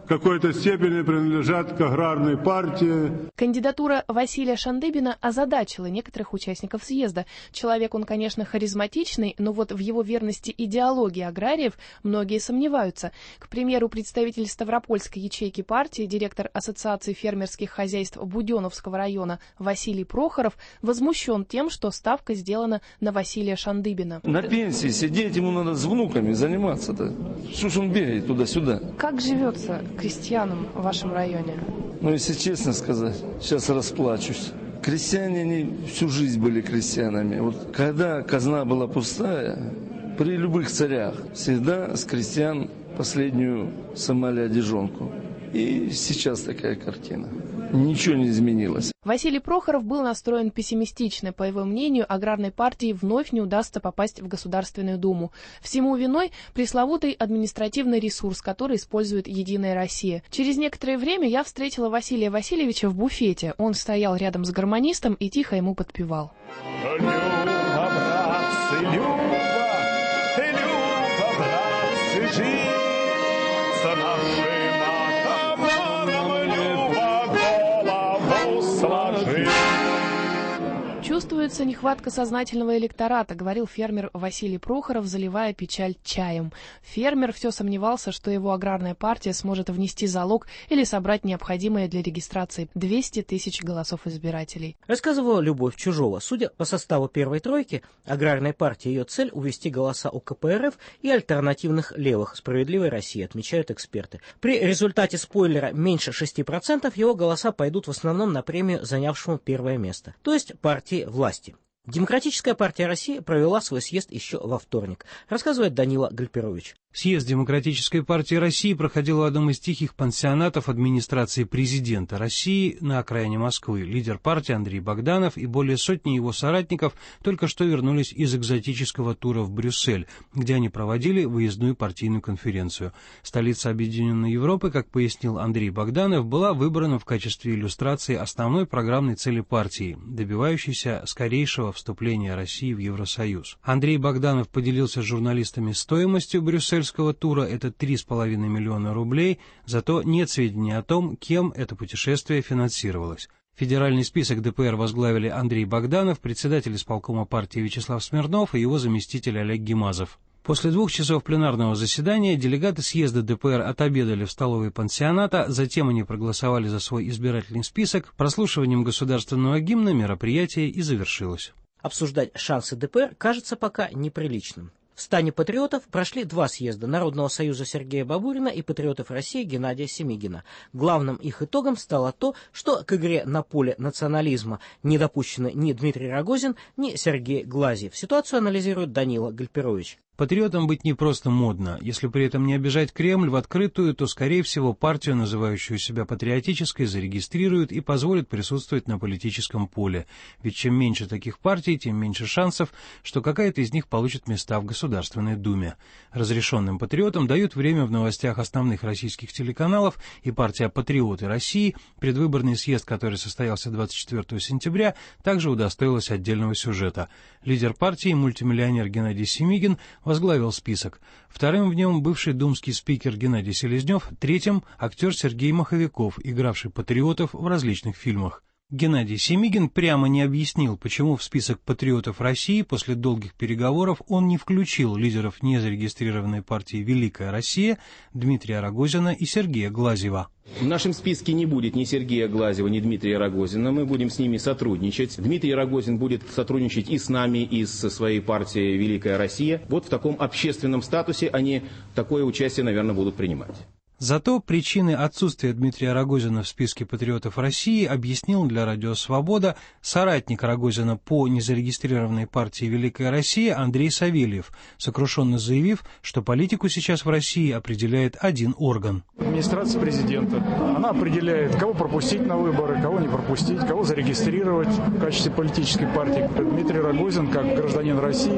в какой-то степени принадлежат к аграрной партии. Кандидатура Василия Шандыбина озадачила некоторых участников съезда. Человек он, конечно, харизматичный, но вот в его верности идеологии аграриев многие сомневаются. К примеру, представитель Ставропольской ячейки партии, директор Ассоциации фермерских хозяйств Буденновского района Василий Прохоров возмущен тем, что ставка сделана на Василия Шандыбина. На пенсии сидеть ему надо с внуками заниматься-то. Что ж он бегает туда-сюда? Как живется крестьянам в вашем районе? Ну, если честно сказать, сейчас расплачусь. Крестьяне, они всю жизнь были крестьянами. Вот когда казна была пустая, при любых царях всегда с крестьян последнюю сымали одежонку. И сейчас такая картина. Ничего не изменилось. Василий Прохоров был настроен пессимистично. По его мнению, аграрной партии вновь не удастся попасть в Государственную Думу. Всему виной пресловутый административный ресурс, который использует «Единая Россия». Через некоторое время я встретила Василия Васильевича в буфете. Он стоял рядом с гармонистом и тихо ему подпевал. Люба, братцы, Люба, Люба, братцы, жизнь за наши. Чувствуется нехватка сознательного электората, говорил фермер Василий Прохоров, заливая печаль чаем. Фермер все сомневался, что его аграрная партия сможет внести залог или собрать необходимое для регистрации двести тысяч голосов избирателей. Рассказывала Любовь Чужова. Судя по составу первой тройки, аграрной партии ее цель увести голоса у ка пэ эр эф и альтернативных левых «Справедливой России», отмечают эксперты. При результате спойлера меньше шести процентов его голоса пойдут в основном на премию занявшему первое место, то есть партии власти. Демократическая партия России провела свой съезд еще во вторник, рассказывает Данила Гальперович. Съезд Демократической партии России проходил в одном из тихих пансионатов администрации президента России на окраине Москвы. Лидер партии Андрей Богданов и более сотни его соратников только что вернулись из экзотического тура в Брюссель, где они проводили выездную партийную конференцию. Столица Объединенной Европы, как пояснил Андрей Богданов, была выбрана в качестве иллюстрации основной программной цели партии, добивающейся скорейшего вступления России в Евросоюз. Андрей Богданов поделился с журналистами стоимостью брюссельского тура, это три с половиной миллиона рублей, зато нет сведений о том, кем это путешествие финансировалось. Федеральный список дэ пэ эр возглавили Андрей Богданов, председатель исполкома партии Вячеслав Смирнов и его заместитель Олег Гемазов. После двух часов пленарного заседания делегаты съезда дэ пэ эр отобедали в столовой пансионата, затем они проголосовали за свой избирательный список. Прослушиванием государственного гимна мероприятие и завершилось. Обсуждать шансы дэ пэ эр кажется пока неприличным. В стане патриотов прошли два съезда Народного союза Сергея Бабурина и патриотов России Геннадия Семигина. Главным их итогом стало то, что к игре на поле национализма не допущены ни Дмитрий Рогозин, ни Сергей Глазьев. Ситуацию анализирует Данила Гальперович. Патриотам быть не просто модно. Если при этом не обижать Кремль в открытую, то, скорее всего, партию, называющую себя патриотической, зарегистрируют и позволят присутствовать на политическом поле. Ведь чем меньше таких партий, тем меньше шансов, что какая-то из них получит места в Государственной Думе. Разрешенным патриотам дают время в новостях основных российских телеканалов, и партия «Патриоты России», предвыборный съезд, который состоялся двадцать четвёртого сентября, также удостоилась отдельного сюжета. Лидер партии, мультимиллионер Геннадий Семигин, возглавил список. Вторым в нем бывший думский спикер Геннадий Селезнев, третьим актер Сергей Маховиков, игравший патриотов в различных фильмах. Геннадий Семигин прямо не объяснил, почему в список патриотов России после долгих переговоров он не включил лидеров незарегистрированной партии «Великая Россия» Дмитрия Рогозина и Сергея Глазьева. В нашем списке не будет ни Сергея Глазьева, ни Дмитрия Рогозина. Мы будем с ними сотрудничать. Дмитрий Рогозин будет сотрудничать и с нами, и со своей партией «Великая Россия». Вот в таком общественном статусе они такое участие, наверное, будут принимать. Зато причины отсутствия Дмитрия Рогозина в списке патриотов России объяснил для «Радио Свобода» соратник Рогозина по незарегистрированной партии «Великая Россия» Андрей Савельев, сокрушенно заявив, что политику сейчас в России определяет один орган. Администрация президента. Она определяет, кого пропустить на выборы, кого не пропустить, кого зарегистрировать в качестве политической партии. Дмитрий Рогозин, как гражданин России,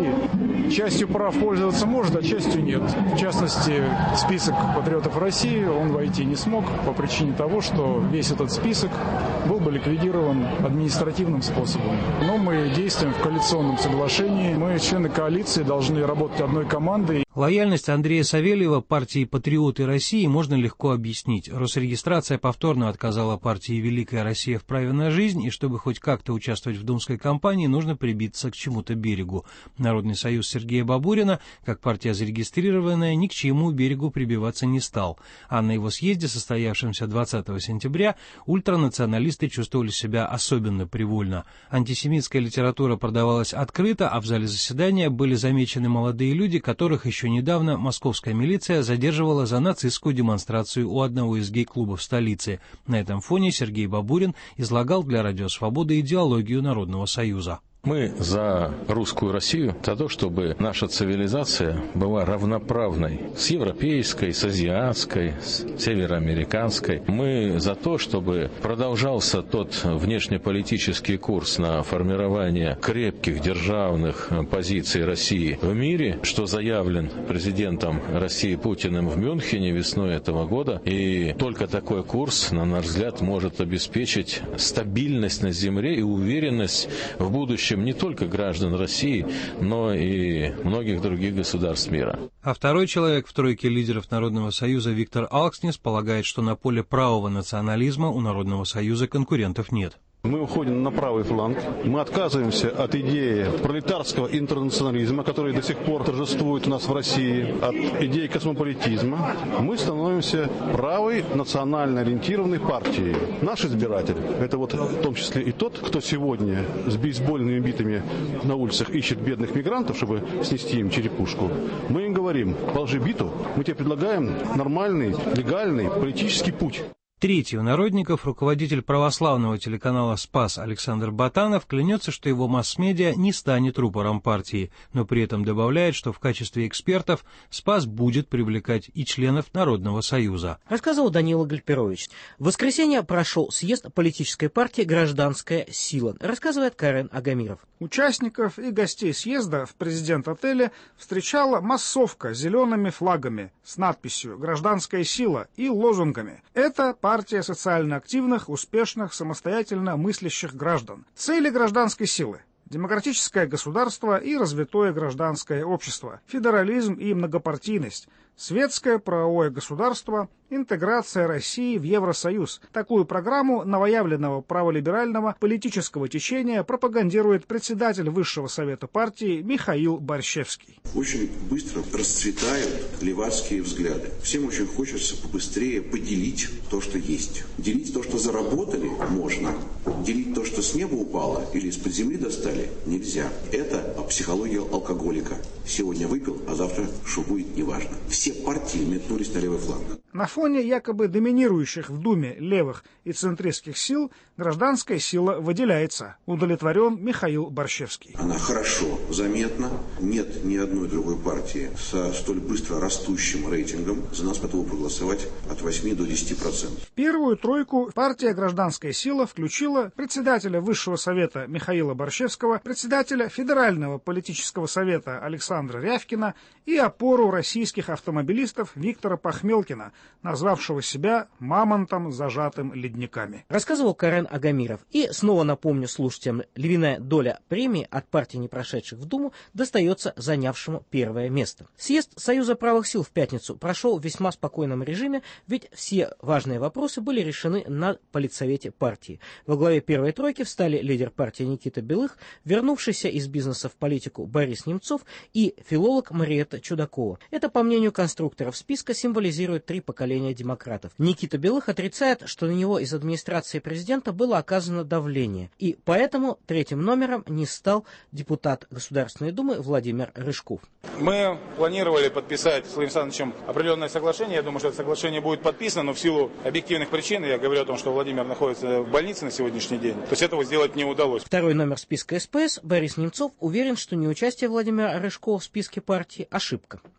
частью прав пользоваться может, а частью нет. В частности, список патриотов России он войти не смог по причине того, что весь этот список был бы ликвидирован административным способом. Но мы действуем в коалиционном соглашении. Мы, члены коалиции, должны работать одной командой. Лояльность Андрея Савельева партии «Патриоты России» можно легко объяснить. Росрегистрация повторно отказала партии «Великая Россия в праве на жизнь», и чтобы хоть как-то участвовать в думской кампании, нужно прибиться к чему-то берегу. Народный союз Сергея Бабурина, как партия зарегистрированная, ни к чему берегу прибиваться не стал. А на его съезде, состоявшемся двадцатого сентября, ультранационалисты чувствовали себя особенно привольно. Антисемитская литература продавалась открыто, а в зале заседания были замечены молодые люди, которых еще недавно московская милиция задерживала за нацистскую демонстрацию у одного из гей-клубов столицы. На этом фоне Сергей Бабурин излагал для Радио Свобода идеологию Народного союза. Мы за русскую Россию, за то, чтобы наша цивилизация была равноправной с европейской, с азиатской, с североамериканской. Мы за то, чтобы продолжался тот внешнеполитический курс на формирование крепких державных позиций России в мире, что заявлен президентом России Путиным в Мюнхене весной этого года. И только такой курс, на наш взгляд, может обеспечить стабильность на земле и уверенность в будущем не только граждан России, но и многих других государств мира. А второй человек в тройке лидеров Народного союза Виктор Алкснис полагает, что на поле правого национализма у Народного союза конкурентов нет. Мы уходим на правый фланг, мы отказываемся от идеи пролетарского интернационализма, который до сих пор торжествует у нас в России, от идеи космополитизма. Мы становимся правой национально ориентированной партией. Наш избиратель, это вот в том числе и тот, кто сегодня с бейсбольными битами на улицах ищет бедных мигрантов, чтобы снести им черепушку, мы им говорим: положи биту, мы тебе предлагаем нормальный, легальный политический путь. Третий у народников, руководитель православного телеканала «Спас» Александр Ботанов, клянется, что его масс-медиа не станет рупором партии, но при этом добавляет, что в качестве экспертов «Спас» будет привлекать и членов Народного союза. Рассказывал Данила Гальперович. В воскресенье прошел съезд политической партии «Гражданская сила», рассказывает Карен Агамиров. Участников и гостей съезда в президент-отеле встречала массовка с зелеными флагами с надписью «Гражданская сила» и лозунгами. Это партия социально активных, успешных, самостоятельно мыслящих граждан. Цели гражданской силы: демократическое государство и развитое гражданское общество, федерализм и многопартийность, светское правовое государство, интеграция России в Евросоюз. Такую программу новоявленного праволиберального политического течения пропагандирует председатель Высшего совета партии Михаил Борщевский. Очень быстро расцветают левацкие взгляды. Всем очень хочется побыстрее поделить то, что есть. Делить то, что заработали, можно. Делить то, что с неба упало или из-под земли достали, нельзя. Это психология алкоголика. Сегодня выпил, а завтра что будет, неважно. Все партии метнулись на левый фланг. На фоне якобы доминирующих в Думе левых и центристских сил гражданская сила выделяется. Удовлетворен Михаил Борщевский. Она хорошо заметна. Нет ни одной другой партии со столь быстро растущим рейтингом. За нас готовы проголосовать от восьми до десяти процентов. В первую тройку партия «Гражданская сила» включила председателя Высшего совета Михаила Борщевского, председателя Федерального политического совета Александра Рявкина и опору российских автомобилистов Виктора Пахмелкина, назвавшего себя мамонтом, зажатым ледниками. Рассказывал Карен Агамиров. И снова напомню слушателям, львиная доля премии от партий, не прошедших в Думу, достается занявшему первое место. Съезд Союза правых сил в пятницу прошел в весьма спокойном режиме, ведь все важные вопросы были решены на политсовете партии. Во главе первой тройки встали лидер партии Никита Белых, вернувшийся из бизнеса в политику Борис Немцов и филолог Мариэтта Чудакова. Это, по мнению конструкторов списка, символизирует три поколения демократов. Никита Белых отрицает, что на него из администрации президента было оказано давление, и поэтому третьим номером не стал депутат Государственной Думы Владимир Рыжков. Мы планировали подписать с Владимиром Александровичем определенное соглашение. Я думаю, что это соглашение будет подписано, но в силу объективных причин, я говорю о том, что Владимир находится в больнице на сегодняшний день, то есть этого сделать не удалось. Второй номер списка СПС Борис Немцов уверен, что неучастие Владимира Рыжкова в списке партии – ошибка.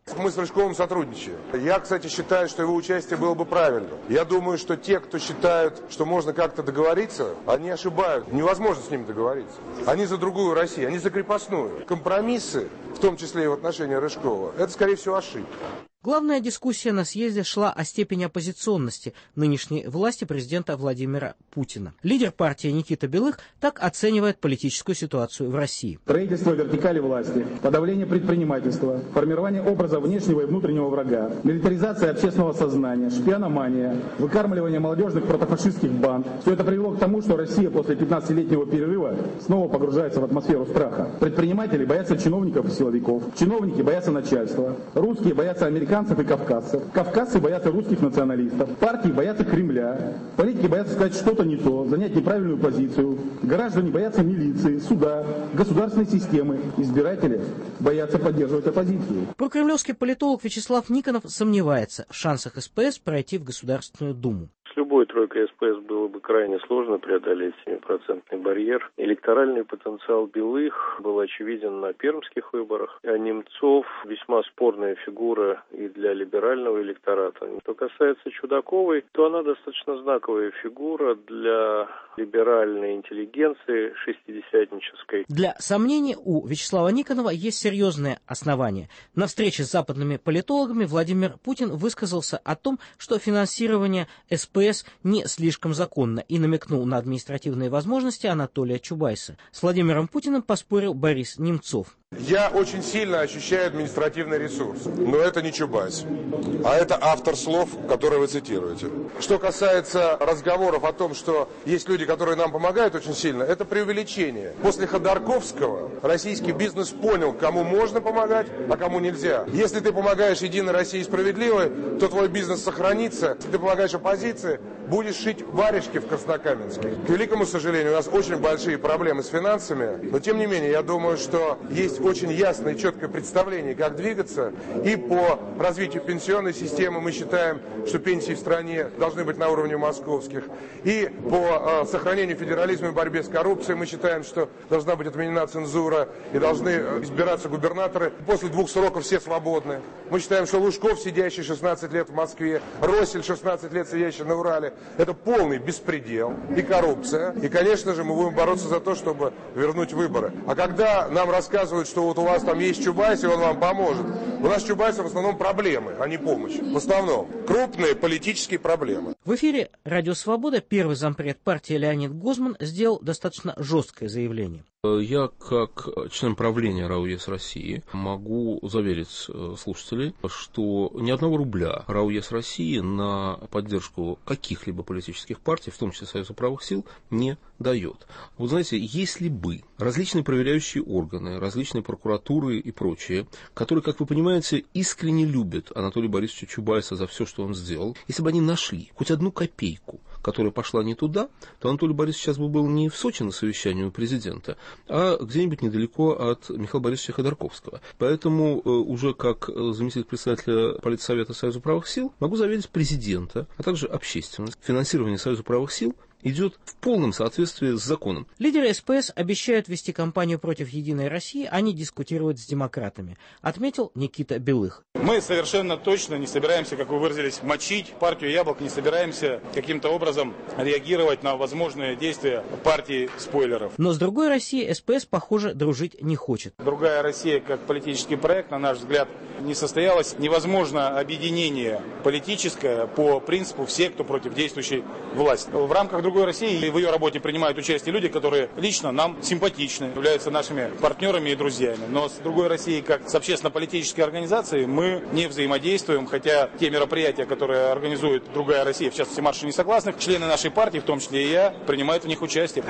Мы с Рыжковым сотрудничаем. Я, кстати, считаю, что его участие было бы правильным. Я думаю, что те, кто считают, что можно как-то договориться, они ошибают. Невозможно с ними договориться. Они за другую Россию, они за крепостную. Компромиссы, в том числе и в отношении Рыжкова, это, скорее всего, ошибка. Главная дискуссия на съезде шла о степени оппозиционности нынешней власти президента Владимира Путина. Лидер партии Никита Белых так оценивает политическую ситуацию в России. Строительство вертикали власти, подавление предпринимательства, формирование образа внешнего и внутреннего врага, милитаризация общественного сознания, шпиономания, выкармливание молодежных протофашистских банд. Все это привело к тому, что Россия после пятнадцатилетнего перерыва снова погружается в атмосферу страха. Предприниматели боятся чиновников и силовиков, чиновники боятся начальства, русские боятся американцев и кавказцев, кавказцы боятся русских националистов, партии боятся Кремля, политики боятся сказать что-то не то, занять неправильную позицию, граждане боятся милиции, суда, государственной системы, избиратели боятся поддерживать оппозицию. Прокремлевский политолог Вячеслав Никонов сомневается в шансах СПС пройти в Государственную Думу. С любой тройкой СПС было бы крайне сложно преодолеть семипроцентный барьер. Электоральный потенциал Белых был очевиден на пермских выборах, а Немцов весьма спорная фигура и для либерального электората. Что касается Чудаковой, то она достаточно знаковая фигура для либеральной интеллигенции шестидесятнической. Для сомнений у Вячеслава Никонова есть серьезные основания. На встрече с западными политологами Владимир Путин высказался о том, что финансирование СПС не слишком законно, и намекнул на административные возможности Анатолия Чубайса. С Владимиром Путиным поспорил Борис Немцов. Я очень сильно ощущаю административный ресурс, но это не Чубайс, а это автор слов, которые вы цитируете. Что касается разговоров о том, что есть люди, которые нам помогают очень сильно, это преувеличение. После Ходорковского российский бизнес понял, кому можно помогать, а кому нельзя. Если ты помогаешь Единой России Справедливой, то твой бизнес сохранится. Если ты помогаешь оппозиции, будешь шить варежки в Краснокаменске. К великому сожалению, у нас очень большие проблемы с финансами, но тем не менее, я думаю, что есть очень ясное и четкое представление, как двигаться. И по развитию пенсионной системы мы считаем, что пенсии в стране должны быть на уровне московских. И по э, сохранению федерализма и борьбе с коррупцией мы считаем, что должна быть отменена цензура и должны избираться губернаторы. После двух сроков все свободны. Мы считаем, что Лужков, сидящий шестнадцать лет в Москве, Россель, шестнадцать лет сидящий на Урале, это полный беспредел и коррупция. И, конечно же, мы будем бороться за то, чтобы вернуть выборы. А когда нам рассказывают, что вот у вас там есть Чубайс, и он вам поможет. У нас с Чубайсом в основном проблемы, а не помощь. В основном крупные политические проблемы. В эфире «Радио Свобода» первый зампред партии Леонид Гозман сделал достаточно жесткое заявление. Я, как член правления РАО ЕС России, могу заверить слушателей, что ни одного рубля РАО ЕС России на поддержку каких-либо политических партий, в том числе Союза правых сил, не дает. Вот знаете, если бы различные проверяющие органы, различные прокуратуры и прочие, которые, как вы понимаете, искренне любят Анатолия Борисовича Чубайса за все, что он сделал, если бы они нашли хоть одну копейку, которая пошла не туда, то Анатолий Борисович сейчас бы был не в Сочи на совещании у президента, а где-нибудь недалеко от Михаила Борисовича Ходорковского. Поэтому э, уже как заместитель председателя Политсовета Союза правых сил могу заверить президента, а также общественность. Финансирование Союза правых сил идет в полном соответствии с законом. Лидеры СПС обещают вести кампанию против Единой России, а не дискутировать с демократами, отметил Никита Белых. Мы совершенно точно не собираемся, как вы выразились, мочить партию Яблок, не собираемся каким-то образом реагировать на возможные действия партии спойлеров. Но с другой Россией СПС, похоже, дружить не хочет. Другая Россия, как политический проект, на наш взгляд, не состоялась. Невозможно объединение политическое по принципу «все, кто против действующей власти». В рамках другой России и в ее работе принимают участие люди, которые лично нам симпатичны, являются нашими партнерами и друзьями. Но с другой Россией, как с общественно-политической организацией, мы не взаимодействуем, хотя те мероприятия, которые организует другая Россия, в частности марши несогласных, члены нашей партии, в том числе и я, принимают в них участие.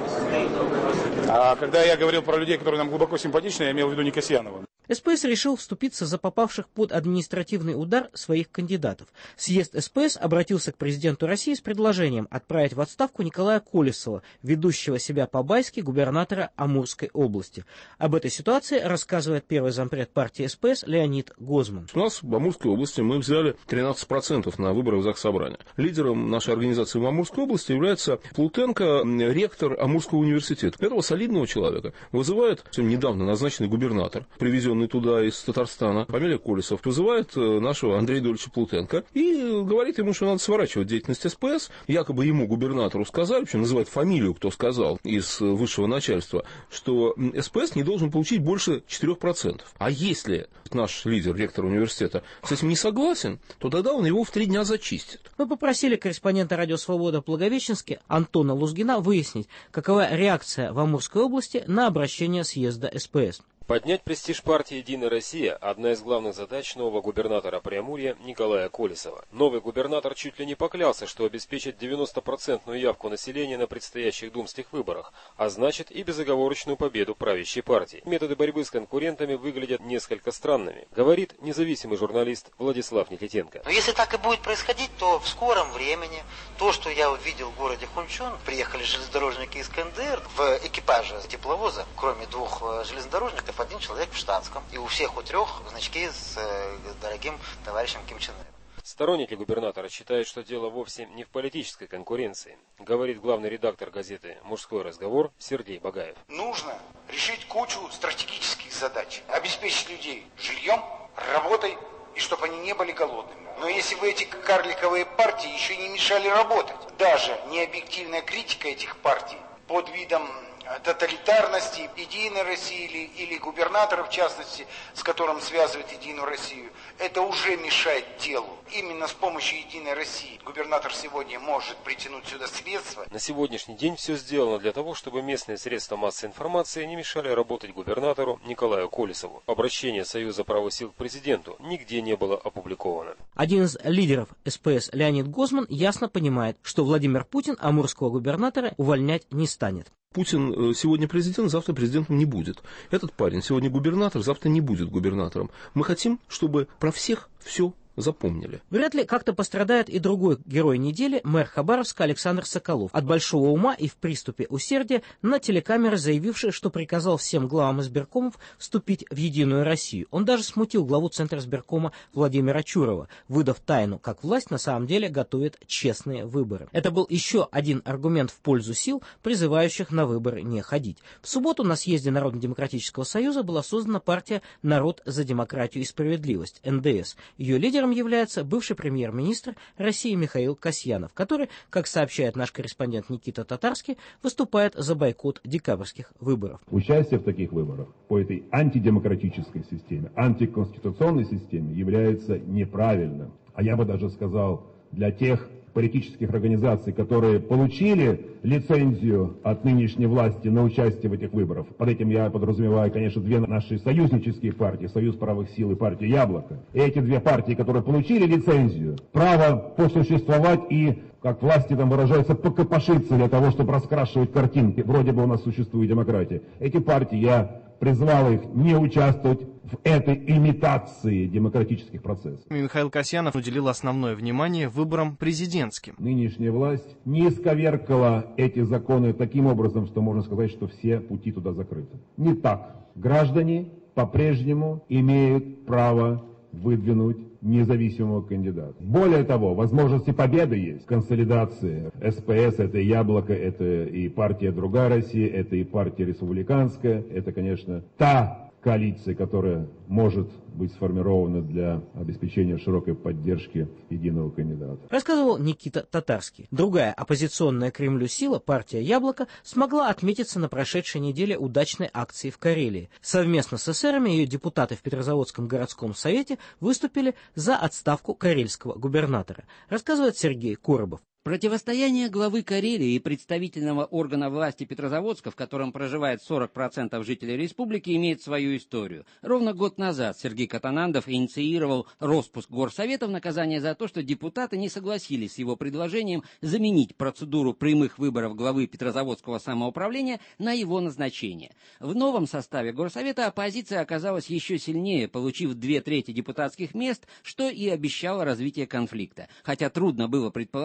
А когда я говорил про людей, которые нам глубоко симпатичны, я имел в виду не Касьянова. СПС решил вступиться за попавших под административный удар своих кандидатов. Съезд СПС обратился к президенту России с предложением отправить в отставку Николая Колесова, ведущего себя по-байски губернатора Амурской области. Об этой ситуации рассказывает первый зампред партии СПС Леонид Гозман. У нас в Амурской области мы взяли тринадцать процентов на выборах Заксобрания. Лидером нашей организации в Амурской области является Плутенко, ректор Амурского университета. Этого солидного человека вызывает недавно назначенный губернатор, привезенный призванный туда из Татарстана, фамилия Колесов, вызывает нашего Андрея Дольча Плутенко и говорит ему, что надо сворачивать деятельность СПС. Якобы ему, губернатору, сказали, причем называют фамилию, кто сказал, из высшего начальства, что СПС не должен получить больше четырех процентов. А если наш лидер, ректор университета, с этим не согласен, то тогда он его в три дня зачистит. Мы попросили корреспондента «Радио Свобода» в Благовещенске Антона Лузгина выяснить, какова реакция в Амурской области на обращение съезда СПС. Поднять престиж партии «Единая Россия» – одна из главных задач нового губернатора Преамурья Николая Колесова. Новый губернатор чуть ли не поклялся, что обеспечит девяностопроцентную явку населения на предстоящих думских выборах, а значит и безоговорочную победу правящей партии. Методы борьбы с конкурентами выглядят несколько странными, говорит независимый журналист Владислав Никитенко. Но если так и будет происходить, то в скором времени то, что я увидел в городе Хунчон, приехали железнодорожники из КНДР в экипаже тепловоза, кроме двух железнодорожников, один человек в штатском, и у всех у трех значки с э, дорогим товарищем Ким Чен Ыном. Сторонники губернатора считают, что дело вовсе не в политической конкуренции, говорит главный редактор газеты «Мужской разговор» Сергей Багаев. Нужно решить кучу стратегических задач, обеспечить людей жильем, работой, и чтобы они не были голодными. Но если бы эти карликовые партии еще не мешали работать, даже необъективная критика этих партий под видом тоталитарности Единой России или, или губернатора, в частности, с которым связывает Единую Россию, это уже мешает делу. Именно с помощью Единой России губернатор сегодня может притянуть сюда средства. На сегодняшний день все сделано для того, чтобы местные средства массовой информации не мешали работать губернатору Николаю Колесову. Обращение Союза правых сил к президенту нигде не было опубликовано. Один из лидеров СПС Леонид Гозман ясно понимает, что Владимир Путин амурского губернатора увольнять не станет. Путин сегодня президент, завтра президентом не будет. Этот парень сегодня губернатор, завтра не будет губернатором. Мы хотим, чтобы про всех все запомнили. Вряд ли как-то пострадает и другой герой недели, мэр Хабаровска Александр Соколов, от большого ума и в приступе усердия на телекамеры заявивший, что приказал всем главам избиркомов вступить в Единую Россию. Он даже смутил главу Центра избиркома Владимира Чурова, выдав тайну, как власть на самом деле готовит честные выборы. Это был еще один аргумент в пользу сил, призывающих на выборы не ходить. В субботу на съезде Народно-демократического союза была создана партия «Народ за демократию и справедливость» эн дэ эс. Ее лидер является бывший премьер-министр России Михаил Касьянов, который, как сообщает наш корреспондент Никита Татарский, выступает за бойкот декабрьских выборов. Участие в таких выборах по этой антидемократической системе, антиконституционной системе является неправильным. А я бы даже сказал, для тех политических организаций, которые получили лицензию от нынешней власти на участие в этих выборах. Под этим я подразумеваю, конечно, две наши союзнические партии, Союз правых сил и партия «Яблоко». И эти две партии, которые получили лицензию, право посуществовать и, как власти там выражаются, покопошиться для того, чтобы раскрашивать картинки. Вроде бы у нас существует демократия. Эти партии, я призвал их не участвовать в этой имитации демократических процессов. Михаил Касьянов уделил основное внимание выборам президентским. Нынешняя власть не исковеркала эти законы таким образом, что можно сказать, что все пути туда закрыты. Не так. Граждане по-прежнему имеют право выдвинуть независимого кандидата. Более того, возможности победы есть. Консолидация. СПС, это и «Яблоко», это и партия «Другая Россия», это и партия республиканская, это, конечно, та коалиция, которая может быть сформирована для обеспечения широкой поддержки единого кандидата. Рассказывал Никита Татарский. Другая оппозиционная Кремлю сила, партия «Яблоко», смогла отметиться на прошедшей неделе удачной акции в Карелии. Совместно с эсерами ее депутаты в Петрозаводском городском совете выступили за отставку карельского губернатора. Рассказывает Сергей Коробов. Противостояние главы Карелии и представительного органа власти Петрозаводска, в котором проживает сорок процентов жителей республики, имеет свою историю. Ровно год назад Сергей Катанандов инициировал распуск горсовета в наказание за то, что депутаты не согласились с его предложением заменить процедуру прямых выборов главы Петрозаводского самоуправления на его назначение. В новом составе горсовета оппозиция оказалась еще сильнее, получив две трети депутатских мест, что и обещало развитие конфликта. Хотя трудно было предположить, что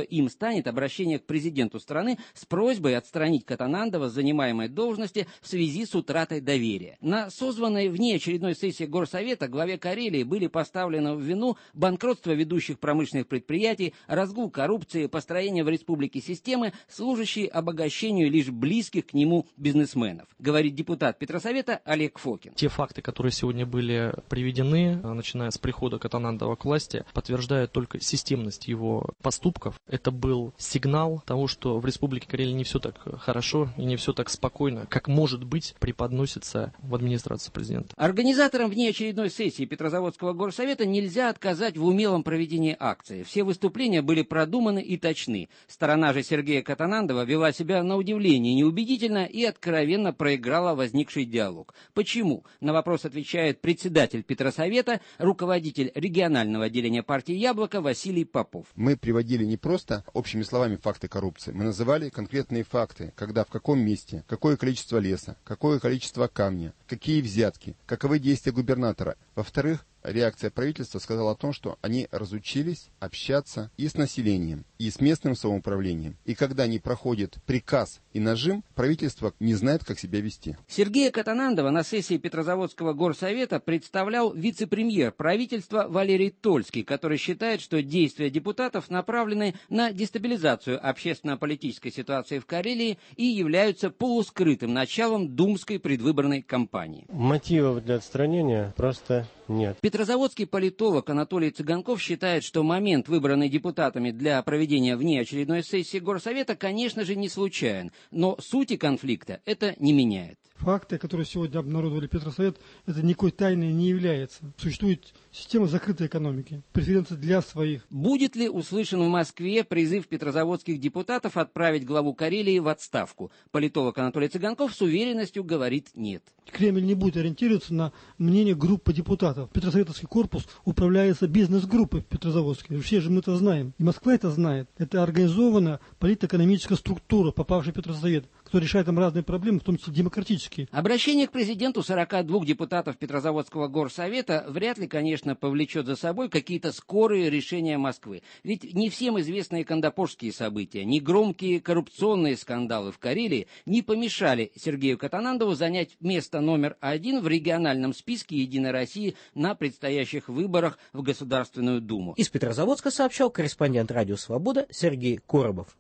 им станет обращение к президенту страны с просьбой отстранить Катанандова с занимаемой должности в связи с утратой доверия. На созванной внеочередной сессии Горсовета главе Карелии были поставлены в вину банкротство ведущих промышленных предприятий, разгул коррупции, построение в республике системы, служащей обогащению лишь близких к нему бизнесменов, говорит депутат Петросовета Олег Фокин. Те факты, которые сегодня были приведены, начиная с прихода Катанандова к власти, подтверждают только системность его поступков. Это был сигнал того, что в республике Карелия не все так хорошо и не все так спокойно, как может быть преподносится в администрации президента. Организаторам внеочередной сессии Петрозаводского горсовета нельзя отказать в умелом проведении акции. Все выступления были продуманы и точны. Сторона же Сергея Катанандова вела себя на удивление неубедительно и откровенно проиграла возникший диалог. Почему? На вопрос отвечает председатель Петросовета, руководитель регионального отделения партии «Яблоко» Василий Попов. Мы приводили не просто общими словами факты коррупции, мы называли конкретные факты, когда, в каком месте, какое количество леса, какое количество камня, какие взятки, каковы действия губернатора. Во-вторых, реакция правительства сказала о том, что они разучились общаться и с населением, и с местным самоуправлением. И когда не проходит приказ и нажим, правительство не знает, как себя вести. Сергея Катанандова на сессии Петрозаводского горсовета представлял вице-премьер правительства Валерий Тольский, который считает, что действия депутатов направлены на дестабилизацию общественно-политической ситуации в Карелии и являются полускрытым началом думской предвыборной кампании. Мотивов для отстранения просто нет. Петрозаводский политолог Анатолий Цыганков считает, что момент, выбранный депутатами для проведения внеочередной сессии Горсовета, конечно же, не случайен, но сути конфликта это не меняет. Факты, которые сегодня обнародовали Петросовет, это никакой тайной не является. Существует система закрытой экономики, преференции для своих. Будет ли услышан в Москве призыв петрозаводских депутатов отправить главу Карелии в отставку? Политолог Анатолий Цыганков с уверенностью говорит нет. Кремль не будет ориентироваться на мнение группы депутатов. Петросоветовский корпус управляется бизнес-группой Петрозаводской. Все же мы это знаем. И Москва это знает. Это организованная политэкономическая структура, попавшая в Петросовет, кто решает там разные проблемы, в том числе демократические. Обращение к президенту сорока двух депутатов Петрозаводского горсовета вряд ли, конечно, повлечет за собой какие-то скорые решения Москвы. Ведь не всем известные кандапорские события, ни громкие коррупционные скандалы в Карелии не помешали Сергею Катанандову занять место номер один в региональном списке «Единой России» на предстоящих выборах в Государственную Думу. Из Петрозаводска сообщал корреспондент «Радио Свобода» Сергей Коробов.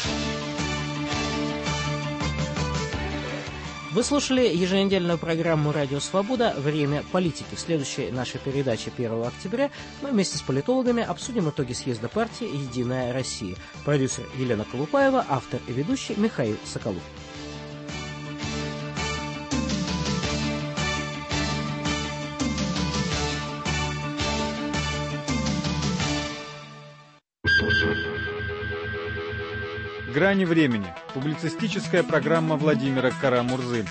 Вы слушали еженедельную программу «Радио Свобода. Время политики». В следующей нашей передаче первого октября мы вместе с политологами обсудим итоги съезда партии «Единая Россия». Продюсер Елена Колупаева, автор и ведущий Михаил Соколов. «Грани времени» – публицистическая программа Владимира Кара-Мурзы.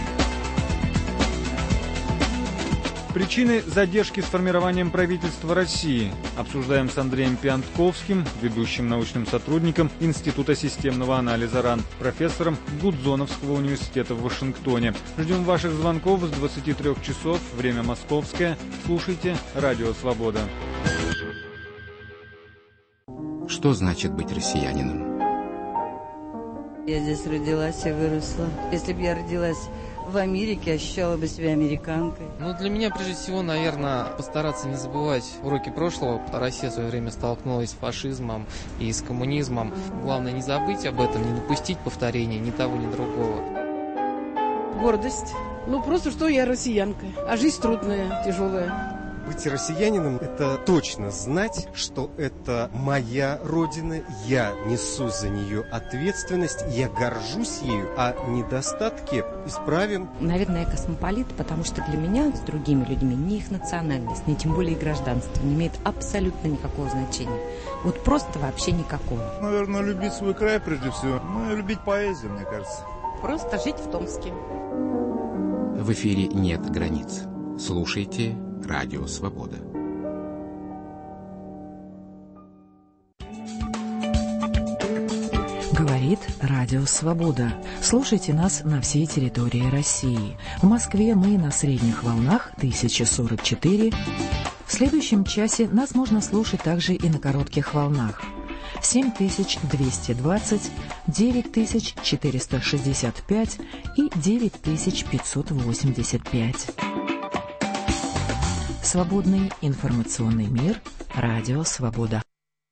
Причины задержки с формированием правительства России обсуждаем с Андреем Пиантковским, ведущим научным сотрудником Института системного анализа РАН, профессором Гудзоновского университета в Вашингтоне. Ждем ваших звонков с двадцати трёх часов, время московское. Слушайте «Радио Свобода». Что значит быть россиянином? Я здесь родилась и выросла. Если бы я родилась в Америке, ощущала бы себя американкой. Ну, для меня, прежде всего, наверное, постараться не забывать уроки прошлого. Россия в свое время столкнулась с фашизмом и с коммунизмом. Главное, не забыть об этом, не допустить повторения ни того, ни другого. Гордость. Ну, просто что я россиянка. А жизнь трудная, тяжелая. Быть россиянином – это точно знать, что это моя родина, я несу за нее ответственность, я горжусь ею, а недостатки исправим. Наверное, я космополит, потому что для меня с другими людьми ни их национальность, ни тем более их гражданство не имеет абсолютно никакого значения. Вот просто вообще никакого. Наверное, любить свой край прежде всего, ну и любить поэзию, мне кажется. Просто жить в Томске. В эфире нет границ. Слушайте «Радио Свобода». Говорит Радио Свобода. Слушайте нас на всей территории России. В Москве мы на средних волнах тысяча сорок четыре. В следующем часе нас можно слушать также и на коротких волнах. семь тысяч двести двадцать, девять тысяч четыреста шестьдесят пять и девять тысяч пятьсот восемьдесят пять. Свободный информационный мир. Радио Свобода.